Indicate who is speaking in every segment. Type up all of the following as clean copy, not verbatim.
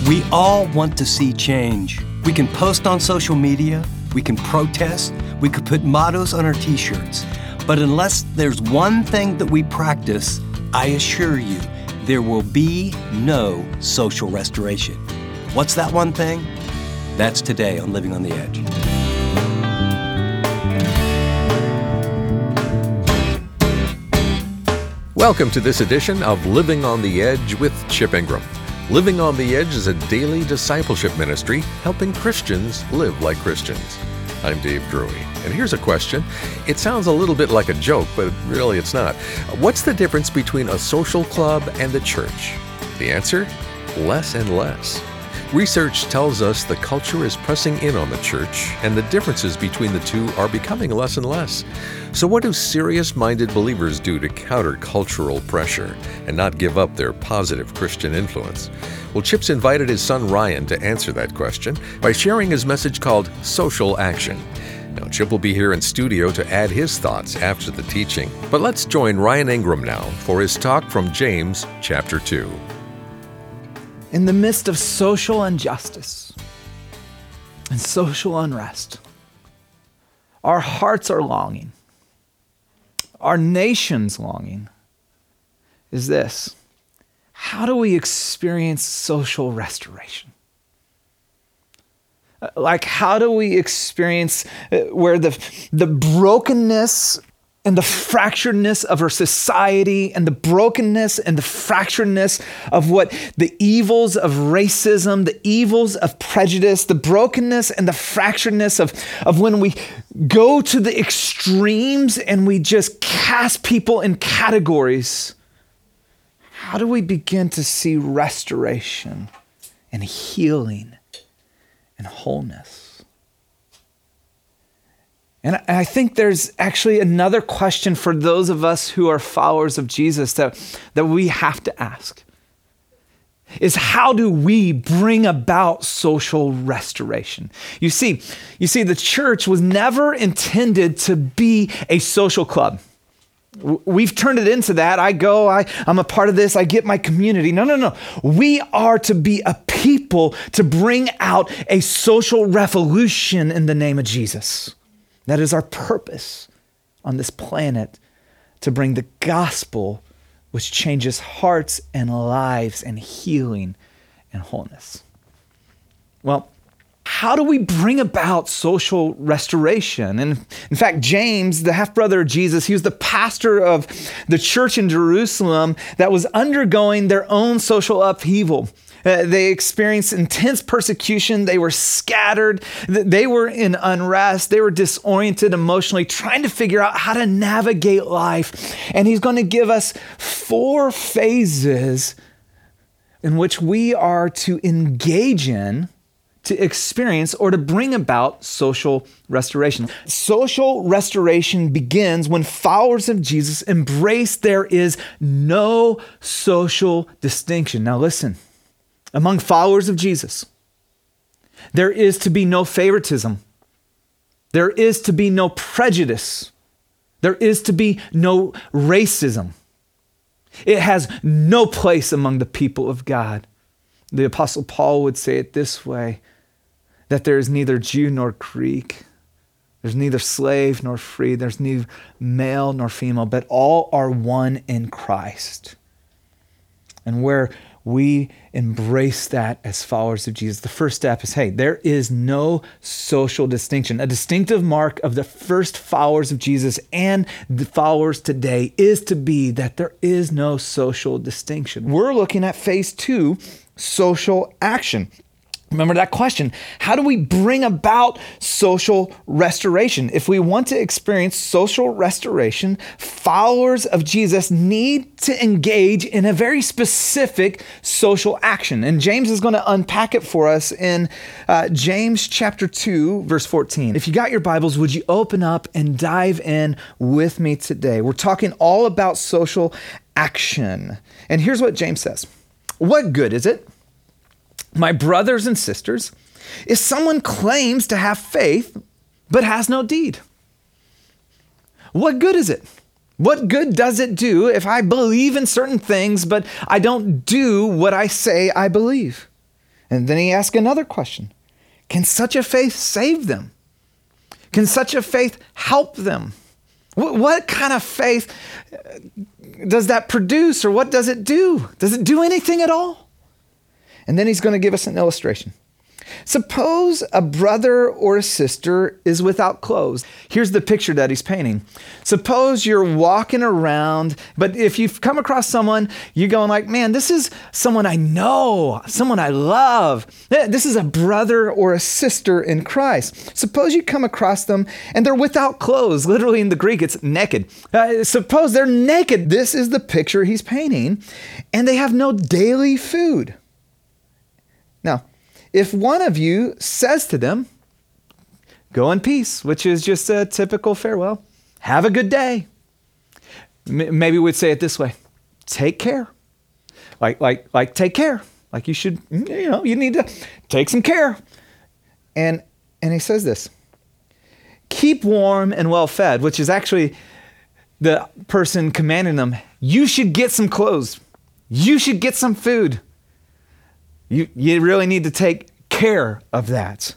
Speaker 1: We all want to see change. We can post on social media, we can protest, we could put mottos on our t-shirts. But unless there's one thing that we practice, I assure you, there will be no social restoration. What's that one thing? That's today on Living on the Edge.
Speaker 2: Welcome to this edition of Living on the Edge with Chip Ingram. Living on the Edge is a daily discipleship ministry helping Christians live like Christians. I'm Dave Drury, and here's a question. It sounds a little bit like a joke, but really it's not. What's the difference between a social club and the church? The answer? Less and less. Research tells us the culture is pressing in on the church, and the differences between the two are becoming less and less. So what do serious-minded believers do to counter cultural pressure and not give up their positive Christian influence? Well, Chip's invited his son Ryan to answer that question by sharing his message called Social Action. Now, Chip will be here in studio to add his thoughts after the teaching. But let's join Ryan Ingram now for his talk from James chapter 2.
Speaker 3: In the midst of social injustice and social unrest, our hearts are longing. Our nation's longing is this: how do we experience social restoration? Like, how do we experience where the brokenness and the fracturedness of our society and the brokenness and the fracturedness of what the evils of racism, the evils of prejudice, the brokenness and the fracturedness of when we go to the extremes and we just cast people in categories. How do we begin to see restoration and healing and wholeness? And I think there's actually another question for those of us who are followers of Jesus that we have to ask, is how do we bring about social restoration? You see, the church was never intended to be a social club. We've turned it into that. I'm a part of this, I get my community. No. We are to be a people to bring out a social revolution in the name of Jesus. That is our purpose on this planet, to bring the gospel which changes hearts and lives and healing and wholeness. Well, how do we bring about social restoration? And in fact, James, the half-brother of Jesus, he was the pastor of the church in Jerusalem that was undergoing their own social upheaval. They experienced intense persecution. They were scattered. They were in unrest. They were disoriented emotionally, trying to figure out how to navigate life. And he's going to give us 4 phases in which we are to engage in, to experience, or to bring about social restoration. Social restoration begins when followers of Jesus embrace there is no social distinction. Now listen. Among followers of Jesus, there is to be no favoritism. There is to be no prejudice. There is to be no racism. It has no place among the people of God. The Apostle Paul would say it this way, that there is neither Jew nor Greek. There's neither slave nor free. There's neither male nor female, but all are one in Christ. And where we embrace that as followers of Jesus, the first step is, hey, there is no social distinction. A distinctive mark of the first followers of Jesus and the followers today is to be that there is no social distinction. We're looking at phase 2, social action. Remember that question, how do we bring about social restoration? If we want to experience social restoration, followers of Jesus need to engage in a very specific social action. And James is going to unpack it for us in James chapter 2, verse 14. If you got your Bibles, would you open up and dive in with me today? We're talking all about social action. And here's what James says. What good is it, my brothers and sisters, if someone claims to have faith but has no deed? What good is it? What good does it do if I believe in certain things but I don't do what I say I believe? And then he asks another question. Can such a faith save them? Can such a faith help them? What kind of faith does that produce, or what does it do? Does it do anything at all? And then he's going to give us an illustration. Suppose a brother or a sister is without clothes. Here's the picture that he's painting. Suppose you're walking around, but if you've come across someone, you're going like, man, this is someone I know, someone I love. This is a brother or a sister in Christ. Suppose you come across them and they're without clothes. Literally in the Greek, it's naked. Suppose they're naked. This is the picture he's painting, and they have no daily food. Now, if one of you says to them, go in peace, which is just a typical farewell, have a good day. Maybe we'd say it this way, take care. Like take care. Like you should, you need to take some care. And he says this, keep warm and well fed, which is actually the person commanding them, you should get some clothes. You should get some food. You really need to take care of that.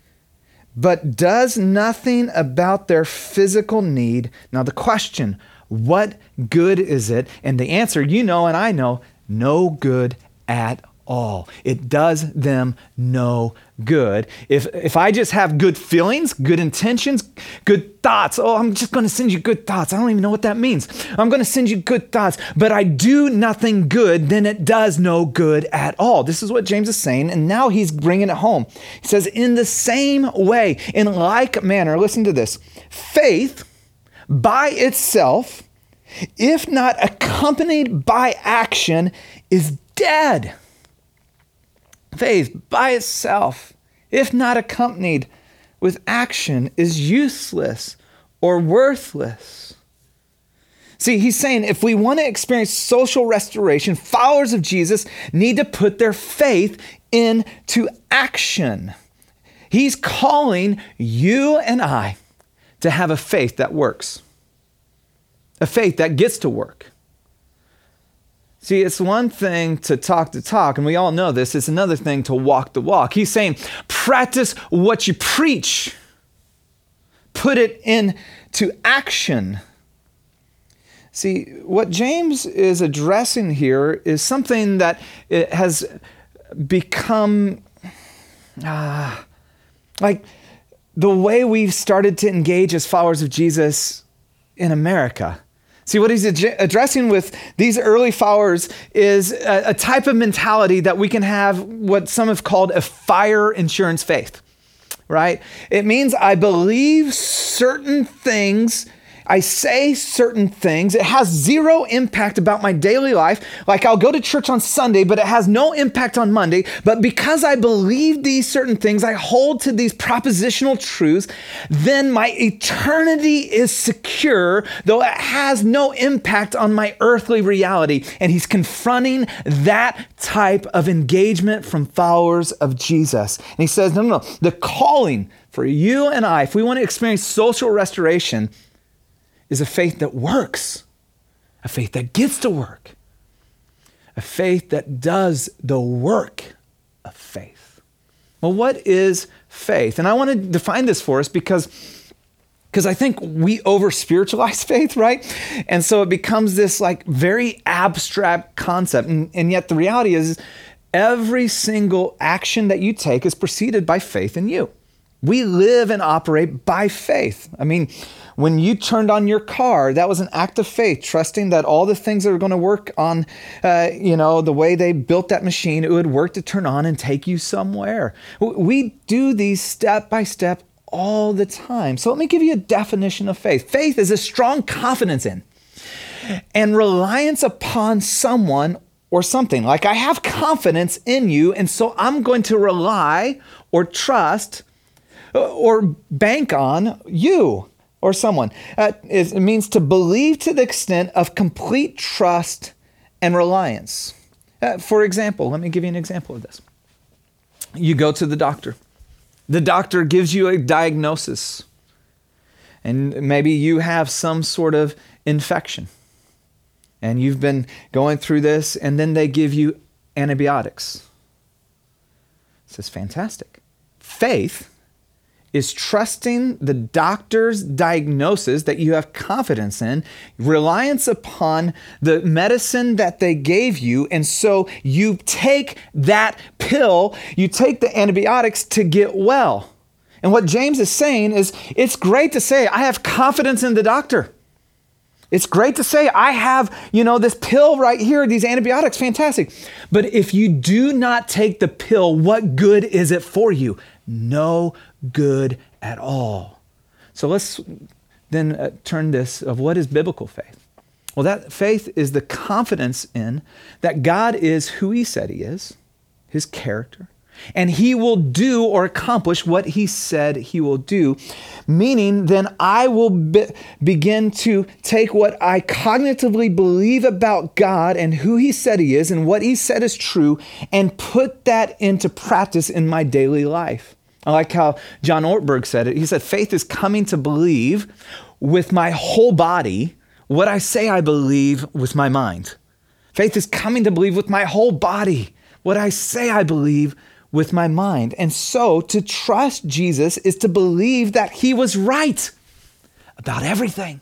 Speaker 3: But does nothing about their physical need. Now the question, what good is it? And the answer, you know and I know, no good at all. It does them no good. If I just have good feelings, good intentions, good thoughts, I'm just going to send you good thoughts. I don't even know what that means. I'm going to send you good thoughts, but I do nothing good, then it does no good at all. This is what James is saying, and now he's bringing it home. He says, in the same way, in like manner, listen to this, faith by itself, if not accompanied by action, is dead. Faith by itself, if not accompanied with action, is useless or worthless. See, he's saying if we want to experience social restoration, followers of Jesus need to put their faith into action. He's calling you and I to have a faith that works, a faith that gets to work. See, it's one thing to talk the talk, and we all know this. It's another thing to walk the walk. He's saying, practice what you preach. Put it into action. See, what James is addressing here is something that it has become like the way we've started to engage as followers of Jesus in America. See, what he's addressing with these early followers is a type of mentality that we can have what some have called a fire insurance faith, right? It means I believe certain things, I say certain things. It has zero impact about my daily life. Like I'll go to church on Sunday, but it has no impact on Monday. But because I believe these certain things, I hold to these propositional truths, then my eternity is secure, though it has no impact on my earthly reality. And he's confronting that type of engagement from followers of Jesus. And he says, no. The calling for you and I, if we want to experience social restoration, is a faith that works, a faith that gets to work, a faith that does the work of faith. Well, what is faith? And I want to define this for us because I think we over-spiritualize faith, right? And so it becomes this like very abstract concept. And yet the reality is every single action that you take is preceded by faith in you. We live and operate by faith. I mean, when you turned on your car, that was an act of faith, trusting that all the things that are going to work on, the way they built that machine, it would work to turn on and take you somewhere. We do these step by step all the time. So let me give you a definition of faith. Faith is a strong confidence in and reliance upon someone or something. Like I have confidence in you, and so I'm going to rely or trust or bank on you or someone. It means to believe to the extent of complete trust and reliance. For example, let me give you an example of this. You go to the doctor. The doctor gives you a diagnosis, and maybe you have some sort of infection, and you've been going through this, and then they give you antibiotics. says, fantastic. Faith is trusting the doctor's diagnosis that you have confidence in, reliance upon the medicine that they gave you, and so you take that pill, you take the antibiotics to get well. And what James is saying is, it's great to say, I have confidence in the doctor. It's great to say, I have, this pill right here, these antibiotics, fantastic. But if you do not take the pill, what good is it for you? No good at all. So let's then turn this of what is biblical faith. Well, that faith is the confidence in that God is who he said he is, his character, and he will do or accomplish what he said he will do, meaning then I will begin to take what I cognitively believe about God and who he said he is and what he said is true and put that into practice in my daily life. I like how John Ortberg said it. He said, faith is coming to believe with my whole body what I say I believe with my mind. Faith is coming to believe with my whole body what I say I believe with my mind. And so to trust Jesus is to believe that he was right about everything.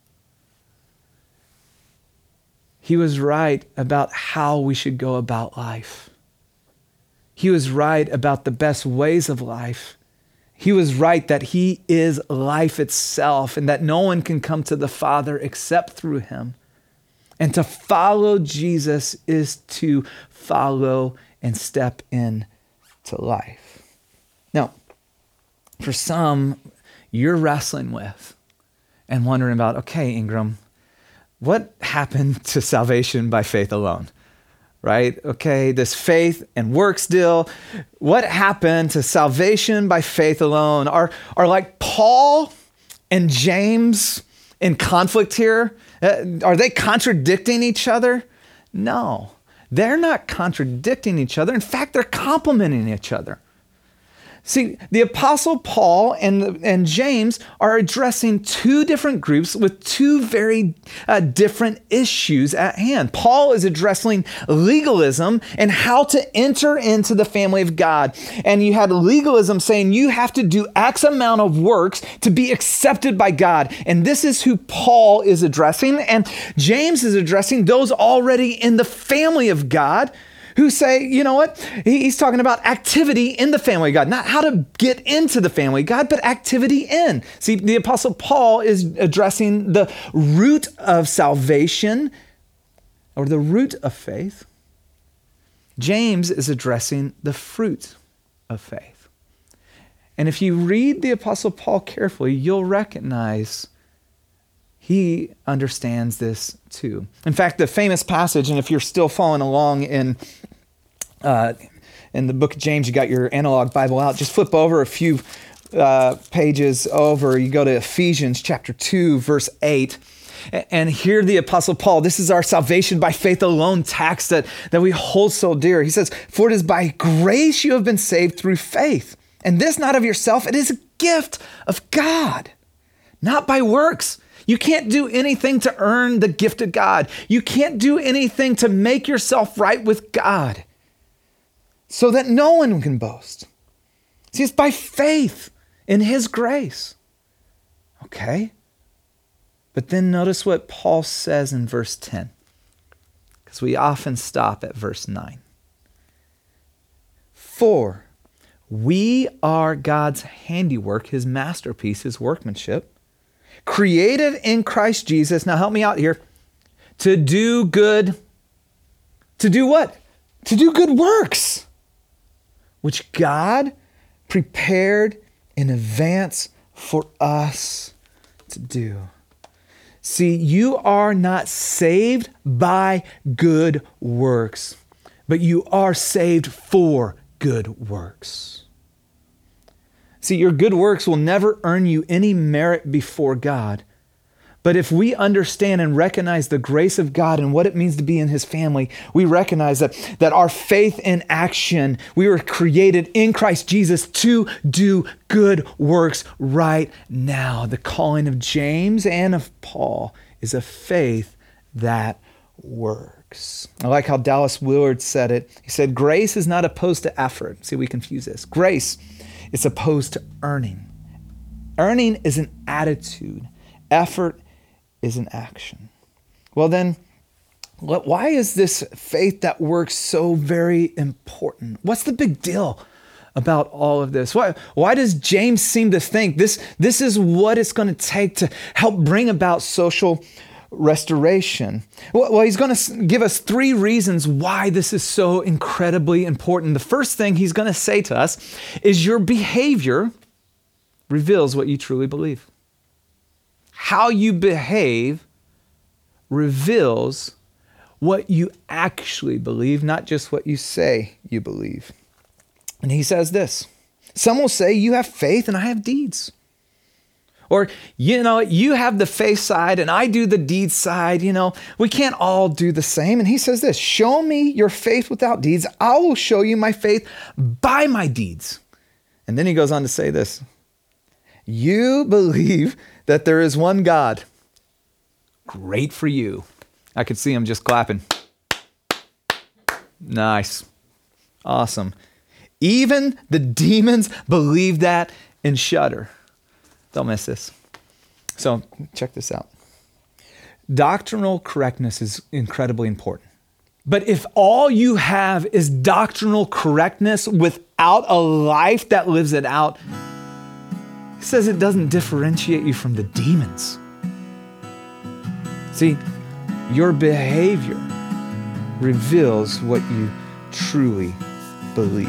Speaker 3: He was right about how we should go about life. He was right about the best ways of life. He was right that he is life itself and that no one can come to the Father except through him. And to follow Jesus is to follow and step in to life. Now, for some, you're wrestling with and wondering about, okay, Ingram, what happened to salvation by faith alone? Right? Okay, this faith and works deal. What happened to salvation by faith alone? Are like Paul and James in conflict here? Are they contradicting each other? No, they're not contradicting each other. In fact, they're complementing each other. See, the Apostle Paul and James are addressing two different groups with two very different issues at hand. Paul is addressing legalism and how to enter into the family of God. And you had legalism saying you have to do X amount of works to be accepted by God. And this is who Paul is addressing. And James is addressing those already in the family of God who say, you know what? He's talking about activity in the family of God, not how to get into the family of God, but activity in. See, the Apostle Paul is addressing the root of salvation or the root of faith. James is addressing the fruit of faith. And if you read the Apostle Paul carefully, you'll recognize he understands this too. In fact, the famous passage, and if you're still following along in the book of James, you got your analog Bible out, just flip over a few pages over. You go to Ephesians chapter 2, verse 8. And here the Apostle Paul, this is our salvation by faith alone text that we hold so dear. He says, for it is by grace you have been saved through faith. And this not of yourself, it is a gift of God, not by works. You can't do anything to earn the gift of God. You can't do anything to make yourself right with God so that no one can boast. See, it's by faith in his grace. Okay? But then notice what Paul says in verse 10, because we often stop at verse 9. For we are God's handiwork, his masterpiece, his workmanship, created in Christ Jesus. Now help me out here. To do good. To do what? To do good works, which God prepared in advance for us to do. See, you are not saved by good works, but you are saved for good works. See, your good works will never earn you any merit before God. But if we understand and recognize the grace of God and what it means to be in his family, we recognize that our faith in action, we were created in Christ Jesus to do good works right now. The calling of James and of Paul is a faith that works. works. I like how Dallas Willard said it. He said, grace is not opposed to effort. See, we confuse this. Grace is opposed to earning. Earning is an attitude. Effort is an action. Well then, why is this faith that works so very important? What's the big deal about all of this? Why does James seem to think this is what it's going to take to help bring about social restoration? Well, he's going to give us 3 reasons why this is so incredibly important. The first thing he's going to say to us is your behavior reveals what you truly believe. How you behave reveals what you actually believe, not just what you say you believe. And he says this, some will say you have faith and I have deeds. Or, you have the faith side and I do the deed side. We can't all do the same. And he says this, show me your faith without deeds. I will show you my faith by my deeds. And then he goes on to say this, you believe that there is one God. Great for you. I could see him just clapping. Nice. Awesome. Even the demons believe that and shudder. Don't miss this. So check this out. Doctrinal correctness is incredibly important. But if all you have is doctrinal correctness without a life that lives it out, he says it doesn't differentiate you from the demons. See, your behavior reveals what you truly believe.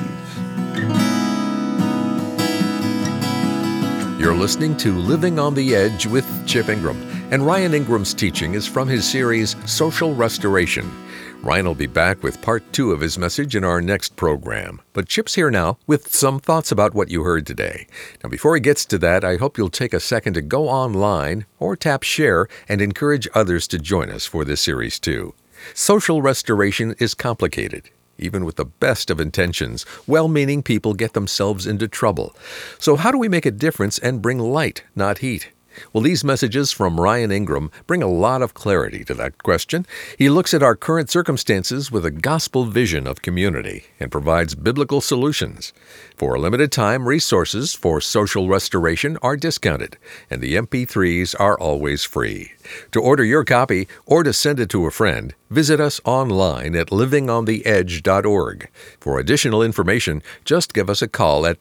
Speaker 2: You're listening to Living on the Edge with Chip Ingram, and Ryan Ingram's teaching is from his series, Social Restoration. Ryan will be back with part 2 of his message in our next program. But Chip's here now with some thoughts about what you heard today. Now, before he gets to that, I hope you'll take a second to go online or tap share and encourage others to join us for this series too. Social restoration is complicated. Even with the best of intentions, well-meaning people get themselves into trouble. So how do we make a difference and bring light, not heat? Well, these messages from Ryan Ingram bring a lot of clarity to that question. He looks at our current circumstances with a gospel vision of community and provides biblical solutions. For a limited time, resources for social restoration are discounted, and the MP3s are always free. To order your copy or to send it to a friend, visit us online at livingontheedge.org. For additional information, just give us a call at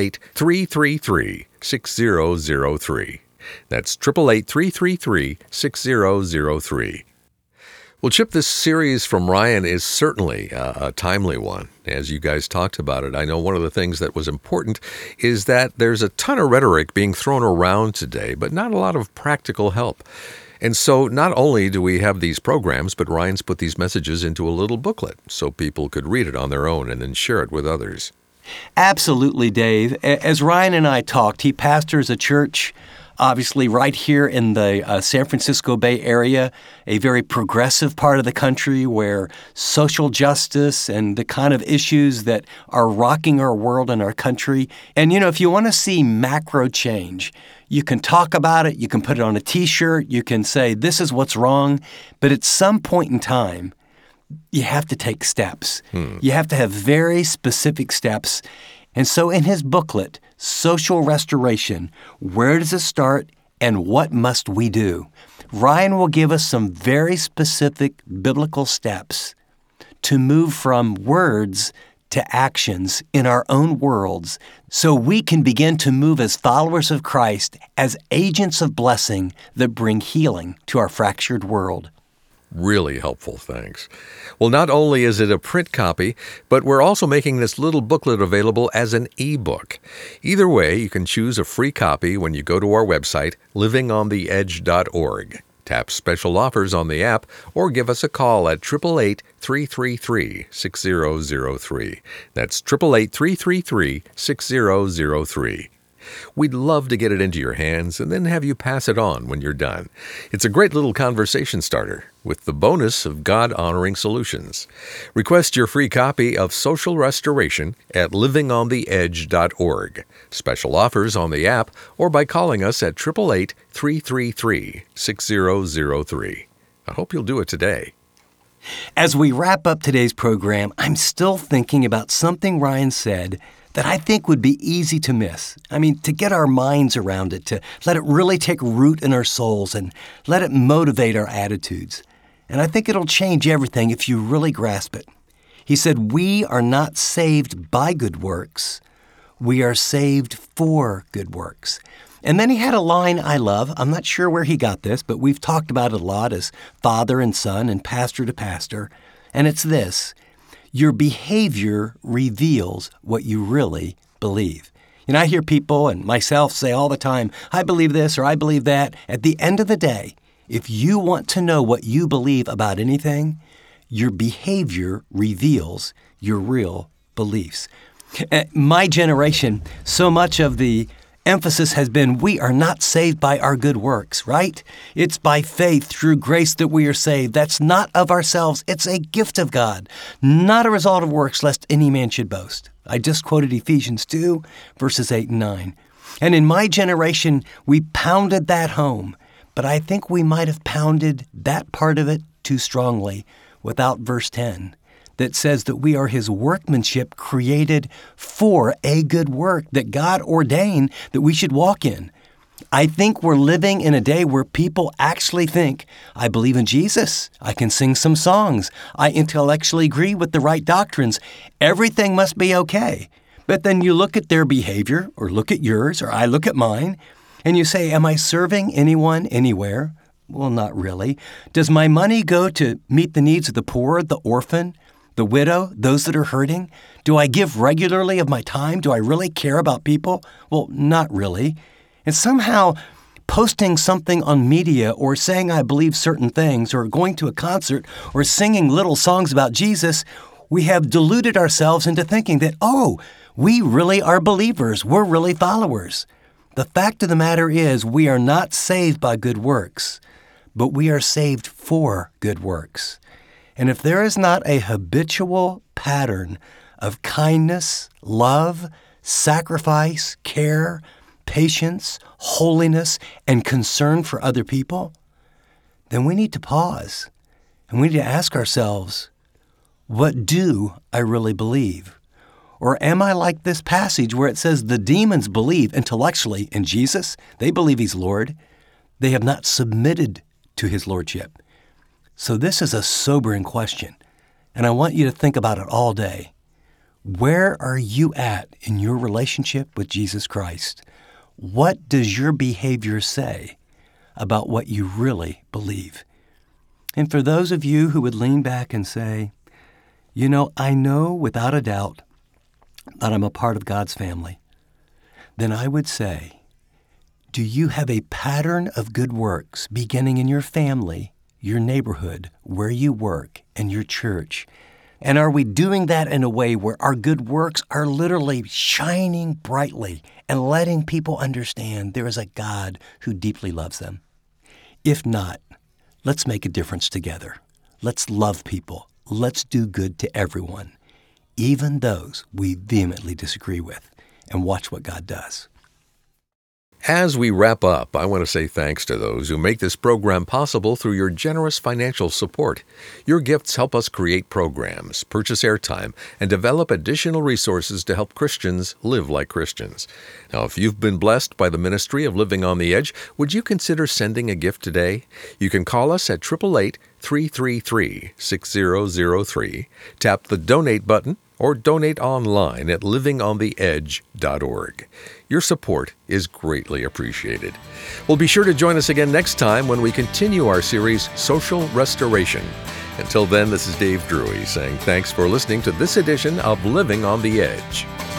Speaker 2: 888-333-6003. That's 888-333-6003. Well, Chip, this series from Ryan is certainly a timely one. As you guys talked about it, I know one of the things that was important is that there's a ton of rhetoric being thrown around today, but not a lot of practical help. And so not only do we have these programs, but Ryan's put these messages into a little booklet so people could read it on their own and then share it with others.
Speaker 1: Absolutely, Dave. As Ryan and I talked, he pastors a church obviously right here in the San Francisco Bay Area, a very progressive part of the country where social justice and the kind of issues that are rocking our world and our country. And, if you want to see macro change, you can talk about it, you can put it on a T-shirt, you can say, this is what's wrong, but at some point in time, you have to take steps. You have to have very specific steps. And so in his booklet, Social Restoration, Where Does It Start and What Must We Do? Ryan will give us some very specific biblical steps to move from words to actions in our own worlds so we can begin to move as followers of Christ, as agents of blessing that bring healing to our fractured world.
Speaker 2: Really helpful, thanks. Well, not only is it a print copy, but we're also making this little booklet available as an e-book. Either way, you can choose a free copy when you go to our website, livingontheedge.org. Tap special offers on the app or give us a call at 888-333-6003. That's 888-333-6003. We'd love to get it into your hands and then have you pass it on when you're done. It's a great little conversation starter with the bonus of God-honoring solutions. Request your free copy of Social Restoration at livingontheedge.org. Special offers on the app or by calling us at 888-333-6003. I hope you'll do it today.
Speaker 1: As we wrap up today's program, I'm still thinking about something Ryan said that I think would be easy to miss. I mean, to get our minds around it, to let it really take root in our souls and let it motivate our attitudes. And I think it'll change everything if you really grasp it. He said, we are not saved by good works. We are saved for good works. And then he had a line I love. I'm not sure where he got this, but we've talked about it a lot as father and son and pastor to pastor. And it's this: your behavior reveals what you really believe. You know, I hear people and myself say all the time, I believe this or I believe that. At the end of the day, if you want to know what you believe about anything, your behavior reveals your real beliefs. My generation, so much of the emphasis has been we are not saved by our good works, right? It's by faith through grace that we are saved. That's not of ourselves. It's a gift of God, not a result of works, lest any man should boast. I just quoted Ephesians 2, verses 8 and 9. And in my generation, we pounded that home, but I think we might have pounded that part of it too strongly without verse 10. That says that we are his workmanship created for a good work that God ordained that we should walk in. I think we're living in a day where people actually think, I believe in Jesus. I can sing some songs. I intellectually agree with the right doctrines. Everything must be okay. But then you look at their behavior, or look at yours, or I look at mine, and you say, am I serving anyone anywhere? Well, not really. Does my money go to meet the needs of the poor, the orphan, the widow, those that are hurting? Do I give regularly of my time? Do I really care about people? Well, not really. And somehow posting something on media or saying I believe certain things or going to a concert or singing little songs about Jesus, we have deluded ourselves into thinking that, oh, we really are believers. We're really followers. The fact of the matter is we are not saved by good works, but we are saved for good works. And if there is not a habitual pattern of kindness, love, sacrifice, care, patience, holiness, and concern for other people, then we need to pause and we need to ask ourselves, what do I really believe? Or am I like this passage where it says the demons believe intellectually in Jesus? They believe he's Lord. They have not submitted to his lordship. So this is a sobering question, and I want you to think about it all day. Where are you at in your relationship with Jesus Christ? What does your behavior say about what you really believe? And for those of you who would lean back and say, you know, I know without a doubt that I'm a part of God's family, then I would say, do you have a pattern of good works beginning in your family, your neighborhood, where you work, and your church? And are we doing that in a way where our good works are literally shining brightly and letting people understand there is a God who deeply loves them? If not, let's make a difference together. Let's love people. Let's do good to everyone, even those we vehemently disagree with, and watch what God does.
Speaker 2: As we wrap up, I want to say thanks to those who make this program possible through your generous financial support. Your gifts help us create programs, purchase airtime, and develop additional resources to help Christians live like Christians. Now, if you've been blessed by the ministry of Living on the Edge, would you consider sending a gift today? You can call us at 888-333-6003, tap the donate button, or donate online at livingontheedge.org. Your support is greatly appreciated. Well, be sure to join us again next time when we continue our series, Social Restoration. Until then, this is Dave Drury saying thanks for listening to this edition of Living on the Edge.